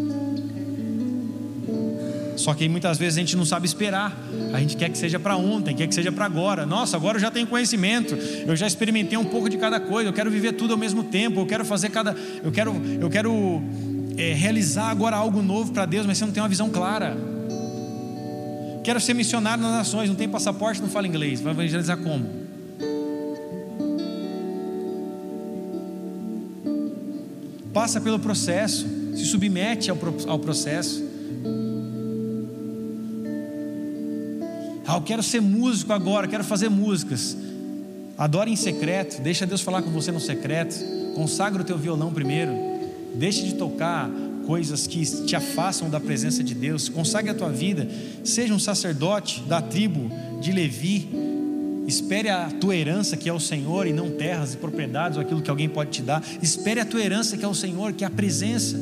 Só que muitas vezes a gente não sabe esperar. A gente quer que seja para ontem, quer que seja para agora. Nossa, agora eu já tenho conhecimento, eu já experimentei um pouco de cada coisa, eu quero viver tudo ao mesmo tempo, eu quero fazer eu quero realizar agora algo novo para Deus, mas você não tem uma visão clara. Quero ser missionário nas nações, não tem passaporte, não fala inglês, vai evangelizar como? Passa pelo processo, se submete ao processo. Eu quero ser músico agora, quero fazer músicas. Adore em secreto, deixa Deus falar com você no secreto. Consagra o teu violão primeiro. Deixe de tocar coisas que te afastam da presença de Deus. Consagre a tua vida. Seja um sacerdote da tribo de Levi. Espere a tua herança, que é o Senhor, e não terras e propriedades ou aquilo que alguém pode te dar. Espere a tua herança, que é o Senhor, que é a presença.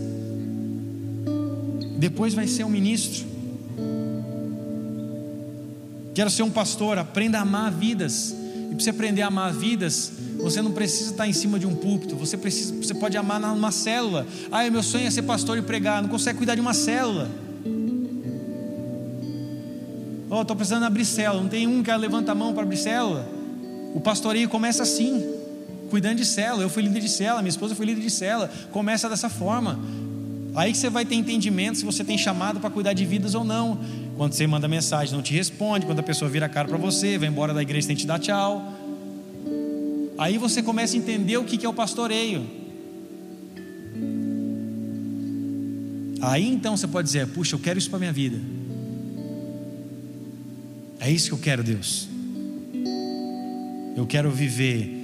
Depois vai ser um ministro. Quero ser um pastor. Aprenda a amar vidas. E para você aprender a amar vidas, você não precisa estar em cima de um púlpito. Você pode amar numa célula. Meu sonho é ser pastor e pregar. Não consegue cuidar de uma célula. Estou precisando abrir célula. Não tem um que levanta a mão para abrir célula. O pastoreio começa assim, cuidando de célula. Eu fui líder de célula, minha esposa foi líder de célula. Começa dessa forma. Aí que você vai ter entendimento se você tem chamado para cuidar de vidas ou não. Quando você manda mensagem, não te responde. Quando a pessoa vira a cara para você, vai embora da igreja, tem que te dar tchau. Aí você começa a entender o que é o pastoreio. Aí então você pode dizer: puxa, eu quero isso para a minha vida. É isso que eu quero, Deus. Eu quero viver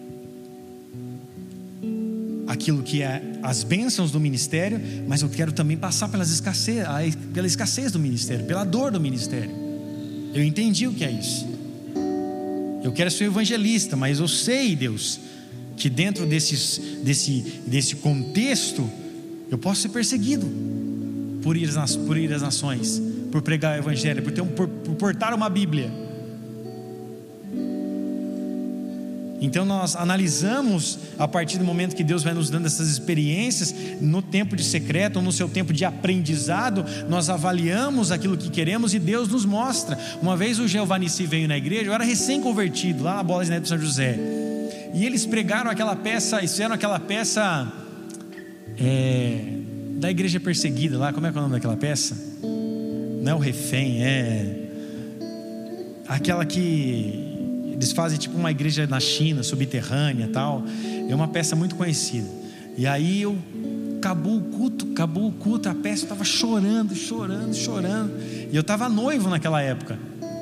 aquilo que é as bênçãos do ministério, mas eu quero também passar pela escassez do ministério, pela dor do ministério. Eu entendi o que é isso. Eu quero ser evangelista, mas eu sei, Deus, que dentro desse contexto eu posso ser perseguido por ir às nações, por pregar o evangelho, por portar uma Bíblia. Então nós analisamos, a partir do momento que Deus vai nos dando essas experiências, no tempo de secreto ou no seu tempo de aprendizado, nós avaliamos aquilo que queremos e Deus nos mostra. Uma vez o Jeová Nissi veio na igreja, eu era recém-convertido, lá na Bola de Neve de São José, e eles pregaram aquela peça, fizeram aquela peça da igreja perseguida lá. Como é que é o nome daquela peça? Não é o refém, é aquela que eles fazem tipo uma igreja na China, subterrânea e tal. É uma peça muito conhecida. E aí acabou o culto, a peça, eu estava chorando. E eu estava noivo naquela época.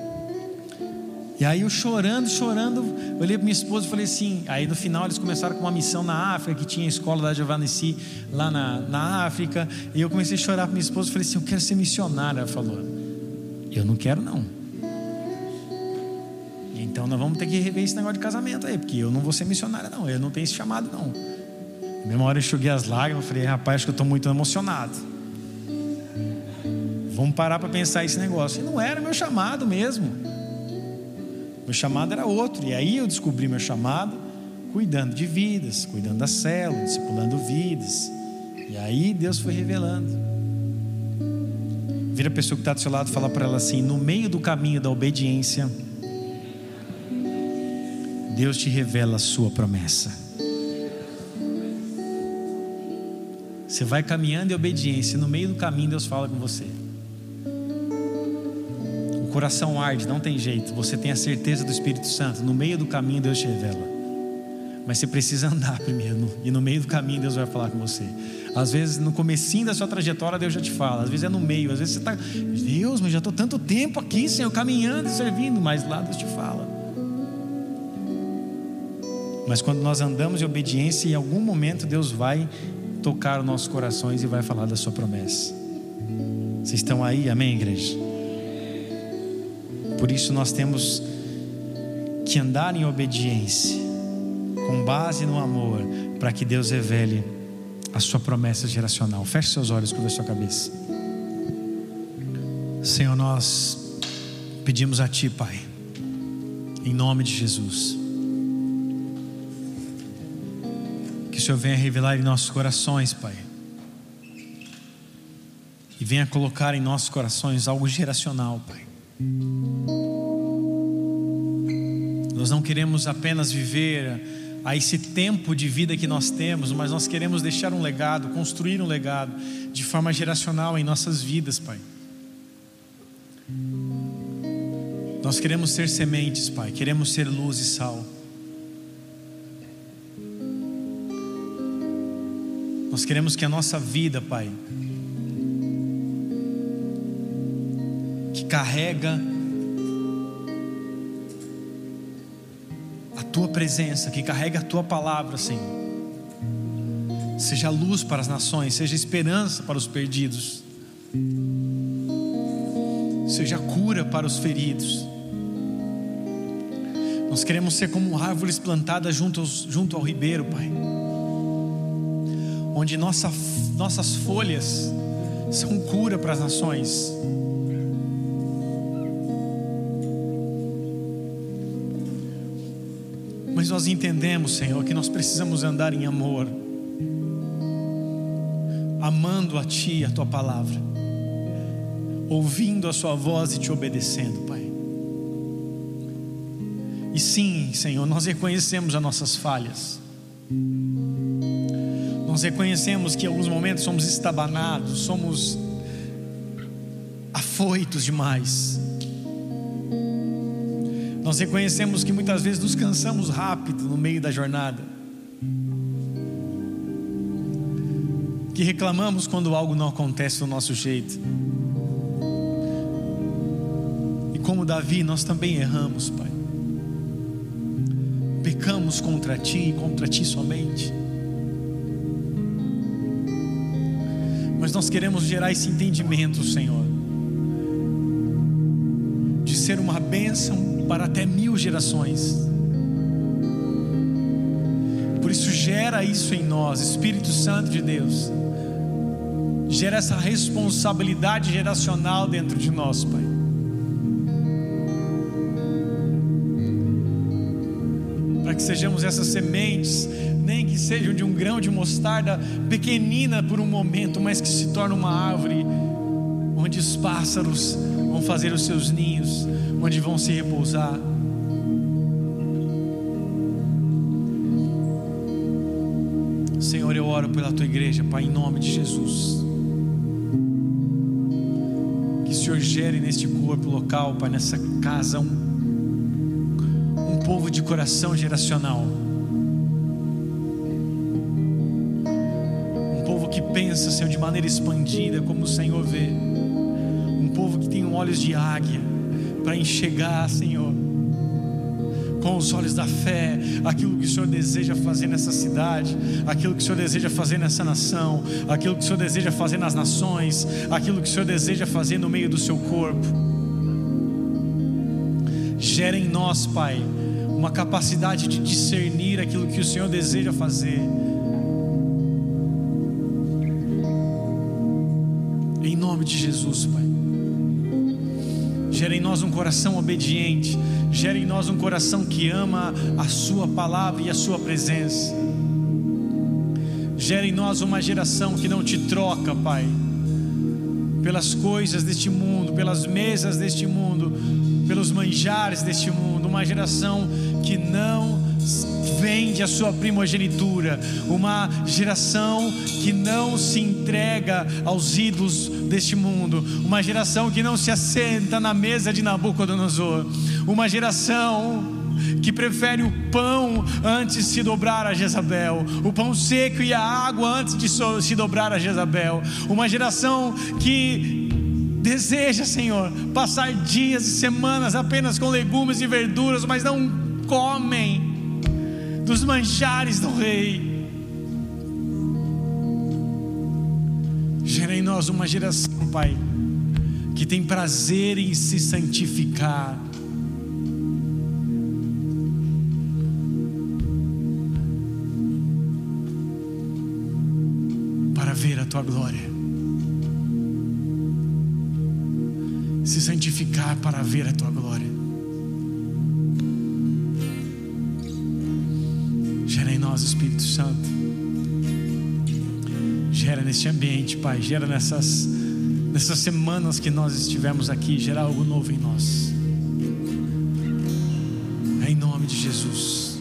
E aí eu chorando, eu olhei para minha esposa e falei assim. Aí no final eles começaram com uma missão na África, que tinha a escola da Jeová Nissi lá na África. E eu comecei a chorar para minha esposa e falei assim: eu quero ser missionária. Ela falou: eu não quero não. Então nós vamos ter que rever esse negócio de casamento aí, porque eu não vou ser missionária não, eu não tenho esse chamado não. Na mesma hora eu enxuguei as lágrimas, falei: rapaz, acho que eu estou muito emocionado. Vamos parar para pensar esse negócio. E não era meu chamado mesmo. Meu chamado era outro. E aí eu descobri meu chamado cuidando de vidas, cuidando da célula, discipulando vidas. E aí Deus foi revelando. Vira a pessoa que está do seu lado e fala para ela assim: no meio do caminho da obediência, Deus te revela a sua promessa. Você vai caminhando em obediência, no meio do caminho Deus fala com você. O coração arde, não tem jeito. Você tem a certeza do Espírito Santo, no meio do caminho Deus te revela. Mas você precisa andar primeiro, e no meio do caminho Deus vai falar com você. Às vezes no comecinho da sua trajetória Deus já te fala, às vezes é no meio, às vezes você está, Deus, mas já estou tanto tempo aqui, Senhor, caminhando e servindo, mas lá Deus te fala. Mas quando nós andamos em obediência, em algum momento Deus vai tocar os nossos corações e vai falar da sua promessa. Vocês estão aí, amém, igreja? Por isso nós temos que andar em obediência, com base no amor, para que Deus revele a sua promessa geracional. Feche seus olhos, curva sua cabeça. Senhor, nós pedimos a Ti, Pai, em nome de Jesus, que o Senhor venha revelar em nossos corações, Pai, e venha colocar em nossos corações algo geracional, Pai. Nós não queremos apenas viver a esse tempo de vida que nós temos, mas nós queremos deixar um legado, construir um legado de forma geracional em nossas vidas, Pai. Nós queremos ser sementes, Pai, queremos ser luz e sal. Nós queremos que a nossa vida, Pai, que carrega a Tua presença, que carrega a Tua palavra, Senhor, seja luz para as nações, seja esperança para os perdidos, seja cura para os feridos. Nós queremos ser como árvores plantadas junto ao ribeiro, Pai, onde nossas folhas são cura para as nações. Mas nós entendemos, Senhor, que nós precisamos andar em amor, amando a Ti e a Tua palavra, ouvindo a Sua voz e Te obedecendo, Pai. E sim, Senhor, nós reconhecemos as nossas falhas. Nós reconhecemos que em alguns momentos somos estabanados, somos afoitos demais. Nós reconhecemos que muitas vezes nos cansamos rápido no meio da jornada, que reclamamos quando algo não acontece do nosso jeito. E como Davi, nós também erramos, Pai. Pecamos contra Ti e contra Ti somente. Mas nós queremos gerar esse entendimento, Senhor, de ser uma bênção para até 1000 gerações. Por isso gera isso em nós, Espírito Santo de Deus. Gera essa responsabilidade geracional dentro de nós, Pai. Para que sejamos essas sementes, nem que sejam de um grão de mostarda, pequenina por um momento, mas que se torne uma árvore onde os pássaros vão fazer os seus ninhos, onde vão se repousar. Senhor, eu oro pela Tua igreja, Pai, em nome de Jesus. Que o Senhor gere neste corpo local, Pai, nessa casa, um povo de coração geracional, um povo que pensa, Senhor, de maneira expandida, como o Senhor vê, um povo que tem olhos de águia, para enxergar, Senhor, com os olhos da fé, aquilo que o Senhor deseja fazer nessa cidade, aquilo que o Senhor deseja fazer nessa nação, aquilo que o Senhor deseja fazer nas nações, aquilo que o Senhor deseja fazer no meio do Seu corpo. Gera em nós, Pai, uma capacidade de discernir aquilo que o Senhor deseja fazer. Em nome de Jesus, Pai. Gera em nós um coração obediente. Gera em nós um coração que ama a Sua palavra e a Sua presença. Gera em nós uma geração que não Te troca, Pai, pelas coisas deste mundo, pelas mesas deste mundo, pelos manjares deste mundo. Uma geração que não vende a sua primogenitura, uma geração que não se entrega aos ídolos deste mundo, uma geração que não se assenta na mesa de Nabucodonosor, uma geração que prefere o pão antes de se dobrar a Jezabel, o pão seco e a água antes de se dobrar a Jezabel, uma geração que deseja, Senhor, passar dias e semanas apenas com legumes e verduras, mas não comem dos manjares do rei. Gera em nós uma geração, Pai, que tem prazer em se santificar, para ver a Tua glória, se santificar para ver a Tua glória. Gera em nós, Espírito Santo, gera neste ambiente, Pai, gera nessas semanas que nós estivemos aqui, gera algo novo em nós, em nome de Jesus.